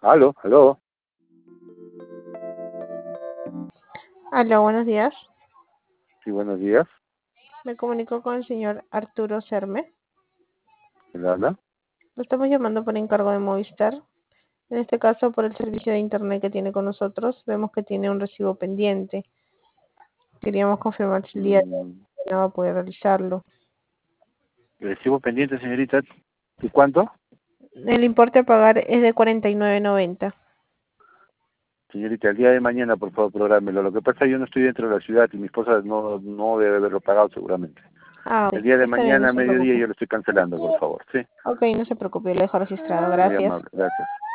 Aló, aló. Aló, buenos días. Sí, buenos días. Me comunico con el señor Arturo Serme. ¿Quién habla? Lo estamos llamando por encargo de Movistar. En este caso, por el servicio de internet que tiene con nosotros, vemos que tiene un recibo pendiente. Queríamos confirmar si el día de Mm, mañana va a poder realizarlo. Recibo pendiente, señorita. ¿Y cuánto? El importe a pagar es de 49.90. Señorita, el día de mañana, por favor, prográmelo. Lo que pasa es que yo no estoy dentro de la ciudad y mi esposa no debe haberlo pagado seguramente. Ah, El ok. día de Está bien, no mañana, a se mediodía, preocupe. yo lo estoy cancelando, por favor. Sí, Ok, no se preocupe, lo dejo registrado. muy Gracias. amable. Gracias.